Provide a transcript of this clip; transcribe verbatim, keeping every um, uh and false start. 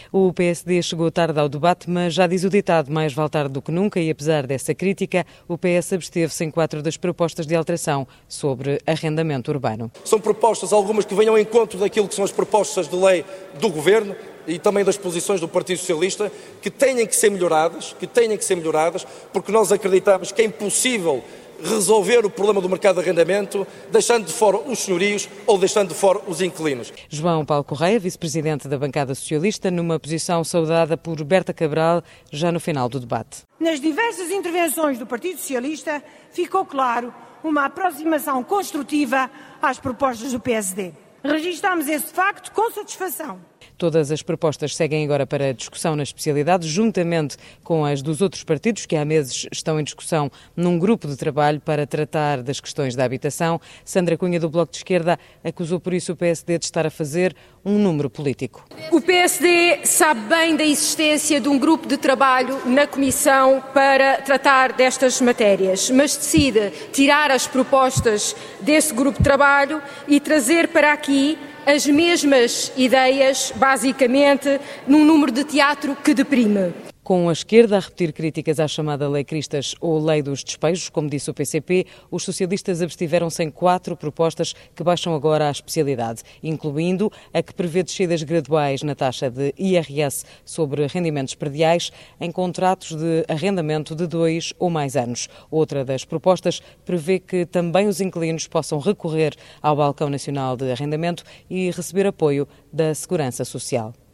O P S D chegou tarde ao debate, mas já diz o ditado, mais vale tarde do que nunca, e apesar dessa crítica, o P S absteve-se em quatro das propostas de alteração sobre arrendamento urbano. São propostas, algumas que venham ao encontro daquilo que são as propostas de lei do Governo e também das posições do Partido Socialista, que têm que ser melhoradas, que têm que ser melhoradas, porque nós acreditamos que é impossível resolver o problema do mercado de arrendamento deixando de fora os senhorios ou deixando de fora os inquilinos. João Paulo Correia, vice-presidente da bancada socialista, numa posição saudada por Berta Cabral já no final do debate. Nas diversas intervenções do Partido Socialista ficou claro uma aproximação construtiva às propostas do P S D. Registámos esse facto com satisfação. Todas as propostas seguem agora para discussão na especialidade, juntamente com as dos outros partidos que há meses estão em discussão num grupo de trabalho para tratar das questões da habitação. Sandra Cunha, do Bloco de Esquerda, acusou por isso o P S D de estar a fazer um número político. O P S D sabe bem da existência de um grupo de trabalho na Comissão para tratar destas matérias, mas decide tirar as propostas desse grupo de trabalho e trazer para aqui as mesmas ideias, basicamente, num número de teatro que deprime. Com a esquerda a repetir críticas à chamada Lei Cristas ou Lei dos Despejos, como disse o P C P, os socialistas abstiveram-se em quatro propostas que baixam agora à especialidade, incluindo a que prevê descidas graduais na taxa de I R S sobre rendimentos prediais em contratos de arrendamento de dois ou mais anos. Outra das propostas prevê que também os inquilinos possam recorrer ao Balcão Nacional de Arrendamento e receber apoio da Segurança Social.